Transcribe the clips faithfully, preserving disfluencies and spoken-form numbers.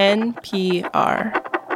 N P R.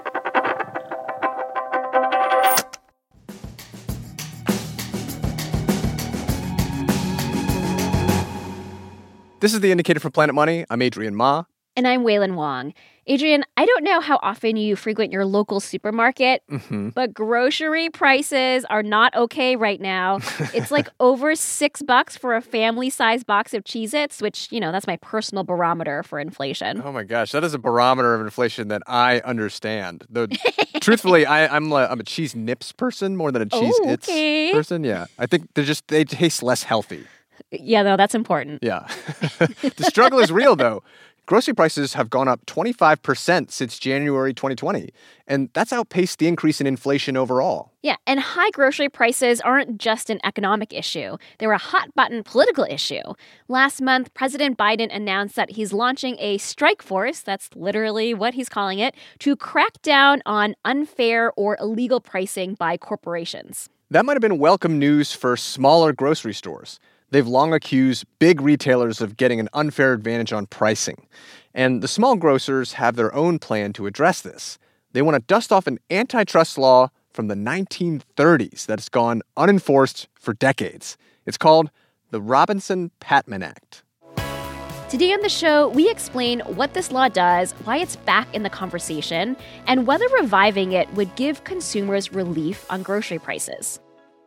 This is The Indicator from Planet Money. I'm Adrian Ma. And I'm Wailin Wong. Adrian, I don't know how often you frequent your local supermarket, Mm-hmm. but grocery prices are not okay right now. It's like over six bucks for a family-sized box of Cheez-Its, which, you know, that's my personal barometer for inflation. Oh my gosh, that is a barometer of inflation that I understand. Though, truthfully, I, I'm a, I'm a cheese nips person more than a cheese Oh, its okay. person. Yeah, I think they're just they taste less healthy. Yeah, no, that's important. Yeah, the struggle is real though. Grocery prices have gone up twenty-five percent since January twenty twenty, and that's outpaced the increase in inflation overall. Yeah, and high grocery prices aren't just an economic issue. They're a hot-button political issue. Last month, President Biden announced that he's launching a strike force, that's literally what he's calling it, to crack down on unfair or illegal pricing by corporations. That might have been welcome news for smaller grocery stores. They've long accused big retailers of getting an unfair advantage on pricing. And the small grocers have their own plan to address this. They want to dust off an antitrust law from the nineteen thirties that's gone unenforced for decades. It's called the Robinson-Patman Act. Today on the show, we explain what this law does, why it's back in the conversation, and whether reviving it would give consumers relief on grocery prices.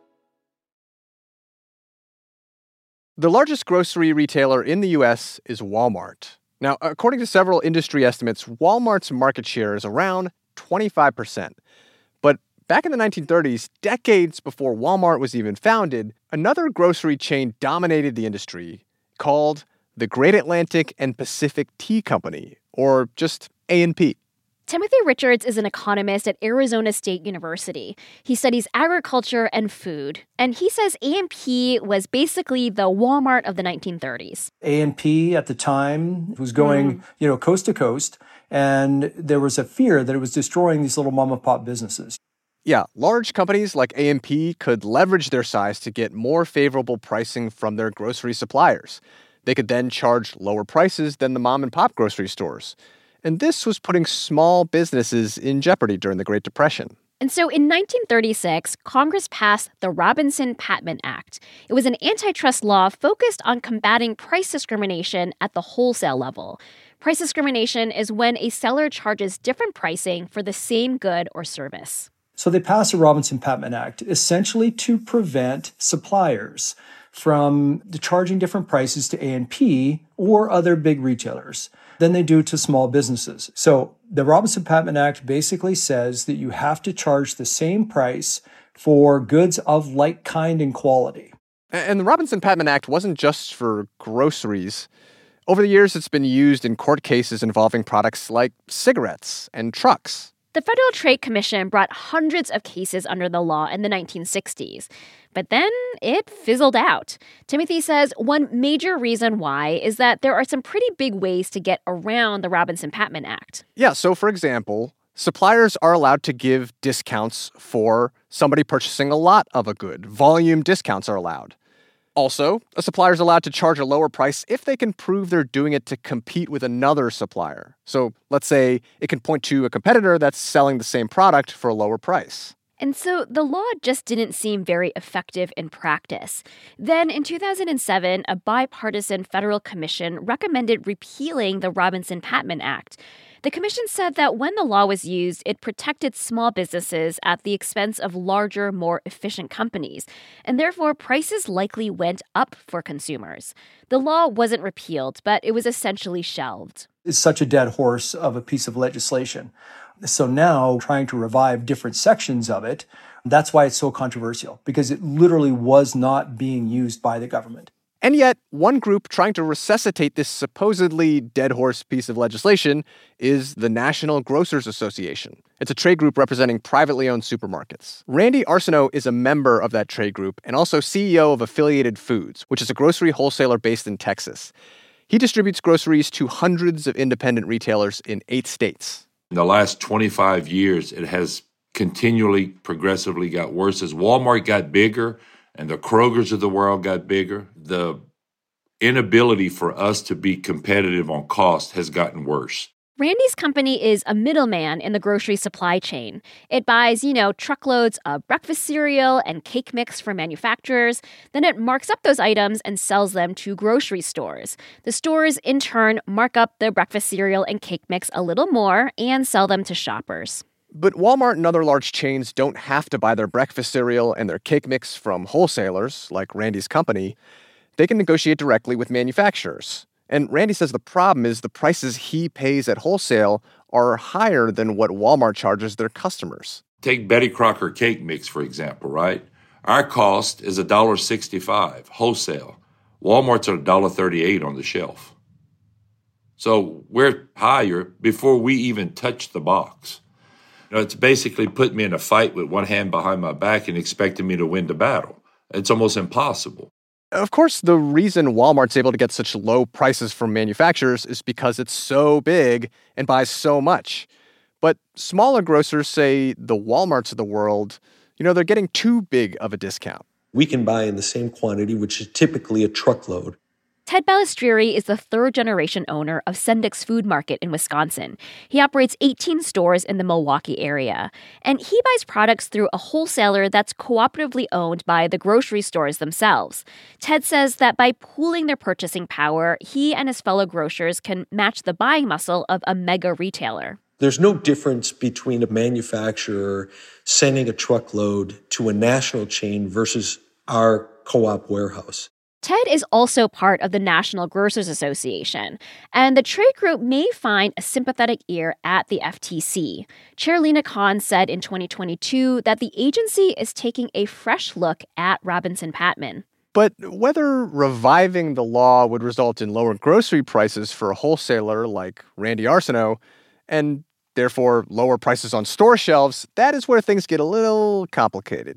The largest grocery retailer in the U S is Walmart. Now, according to several industry estimates, Walmart's market share is around twenty-five percent. But back in the nineteen thirties, decades before Walmart was even founded, another grocery chain dominated the industry called the Great Atlantic and Pacific Tea Company, or just A and P. Timothy Richards is an economist at Arizona State University. He studies agriculture and food, and he says A and P was basically the Walmart of the nineteen thirties. A and P at the time was going, mm. you know, coast to coast, and there was a fear that it was destroying these little mom and pop businesses. Yeah, large companies like A and P could leverage their size to get more favorable pricing from their grocery suppliers. They could then charge lower prices than the mom and pop grocery stores. And this was putting small businesses in jeopardy during the Great Depression. And so in nineteen thirty-six, Congress passed the Robinson-Patman Act. It was an antitrust law focused on combating price discrimination at the wholesale level. Price discrimination is when a seller charges different pricing for the same good or service. So they passed the Robinson-Patman Act essentially to prevent suppliers from charging different prices to A and P or other big retailers than they do to small businesses. So the Robinson-Patman Act basically says that you have to charge the same price for goods of like kind and quality. And the Robinson-Patman Act wasn't just for groceries. Over the years, it's been used in court cases involving products like cigarettes and trucks. The Federal Trade Commission brought hundreds of cases under the law in the nineteen sixties. But then it fizzled out. Timothy says one major reason why is that there are some pretty big ways to get around the Robinson-Patman Act. Yeah, so for example, suppliers are allowed to give discounts for somebody purchasing a lot of a good. Volume discounts are allowed. Also, a supplier is allowed to charge a lower price if they can prove they're doing it to compete with another supplier. So let's say it can point to a competitor that's selling the same product for a lower price. And so the law just didn't seem very effective in practice. Then in two thousand seven, a bipartisan federal commission recommended repealing the Robinson-Patman Act. The commission said that when the law was used, it protected small businesses at the expense of larger, more efficient companies, and therefore prices likely went up for consumers. The law wasn't repealed, but it was essentially shelved. It's such a dead horse of a piece of legislation. So now trying to revive different sections of it, that's why it's so controversial, because it literally was not being used by the government. And yet, one group trying to resuscitate this supposedly dead horse piece of legislation is the National Grocers Association. It's a trade group representing privately owned supermarkets. Randy Arsenault is a member of that trade group and also C E O of Affiliated Foods, which is a grocery wholesaler based in Texas. He distributes groceries to hundreds of independent retailers in eight states. In the last twenty-five years, it has continually, progressively got worse. As Walmart got bigger and the Krogers of the world got bigger, the inability for us to be competitive on cost has gotten worse. Randy's company is a middleman in the grocery supply chain. It buys, you know, truckloads of breakfast cereal and cake mix from manufacturers. Then it marks up those items and sells them to grocery stores. The stores, in turn, mark up the breakfast cereal and cake mix a little more and sell them to shoppers. But Walmart and other large chains don't have to buy their breakfast cereal and their cake mix from wholesalers, like Randy's company. They can negotiate directly with manufacturers. And Randy says the problem is the prices he pays at wholesale are higher than what Walmart charges their customers. Take Betty Crocker cake mix, for example, right? Our cost is one dollar sixty-five wholesale. Walmart's at one dollar thirty-eight on the shelf. So we're higher before we even touch the box. You know, it's basically put me in a fight with one hand behind my back and expecting me to win the battle. It's almost impossible. Of course, the reason Walmart's able to get such low prices from manufacturers is because it's so big and buys so much. But smaller grocers say the Walmarts of the world, you know, they're getting too big of a discount. We can buy in the same quantity, which is typically a truckload. Ted Balistrieri is the third-generation owner of Sendik's Food Market in Wisconsin. He operates eighteen stores in the Milwaukee area. And he buys products through a wholesaler that's cooperatively owned by the grocery stores themselves. Ted says that by pooling their purchasing power, he and his fellow grocers can match the buying muscle of a mega retailer. There's no difference between a manufacturer sending a truckload to a national chain versus our co-op warehouse. Ted is also part of the National Grocers Association, and the trade group may find a sympathetic ear at the F T C. Chair Lena Khan said in twenty twenty-two that the agency is taking a fresh look at Robinson-Patman. But whether reviving the law would result in lower grocery prices for a wholesaler like Randy Arsenault, and therefore lower prices on store shelves, that is where things get a little complicated.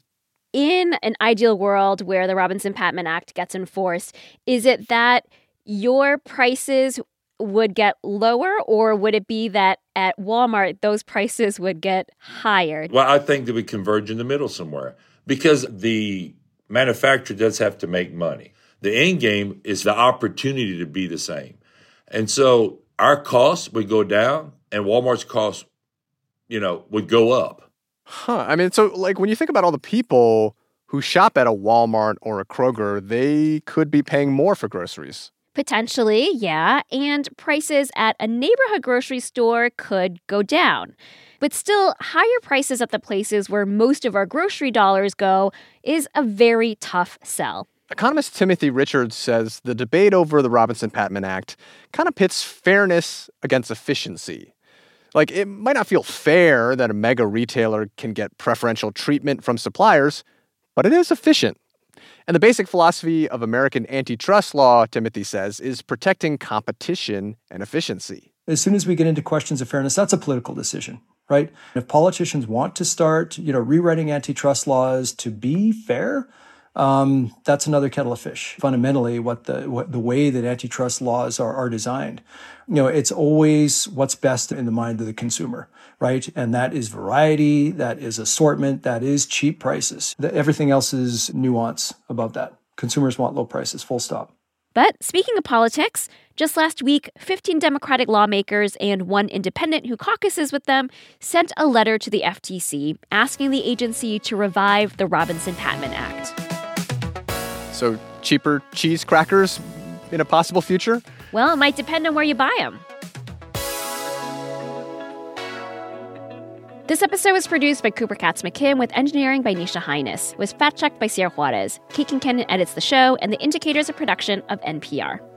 In an ideal world where the Robinson-Patman Act gets enforced, is it that your prices would get lower, or would it be that at Walmart those prices would get higher? Well, I think that we converge in the middle somewhere because the manufacturer does have to make money. The end game is the opportunity to be the same. And so our costs would go down and Walmart's costs, you know, would go up. Huh. I mean, so, like, when you think about all the people who shop at a Walmart or a Kroger, they could be paying more for groceries. Potentially, yeah. And prices at a neighborhood grocery store could go down. But still, higher prices at the places where most of our grocery dollars go is a very tough sell. Economist Timothy Richards says the debate over the Robinson-Patman Act kind of pits fairness against efficiency. Like, it might not feel fair that a mega retailer can get preferential treatment from suppliers, but it is efficient. And the basic philosophy of American antitrust law, Timothy says, is protecting competition and efficiency. As soon as we get into questions of fairness, that's a political decision, right? If politicians want to start, you know, rewriting antitrust laws to be fair, Um, that's another kettle of fish. Fundamentally, what the what the way that antitrust laws are, are designed, you know, it's always what's best in the mind of the consumer, right? And that is variety, that is assortment, that is cheap prices. The, everything else is nuance above that. Consumers want low prices, full stop. But speaking of politics, just last week, fifteen Democratic lawmakers and one independent who caucuses with them sent a letter to the F T C asking the agency to revive the Robinson-Patman Act. So cheaper cheese crackers in a possible future? Well, it might depend on where you buy them. This episode was produced by Cooper Katz McKim with engineering by Nisha Highness, was fact-checked by Sierra Juarez. Kate Kincannon edits the show, and The Indicator is a production of N P R.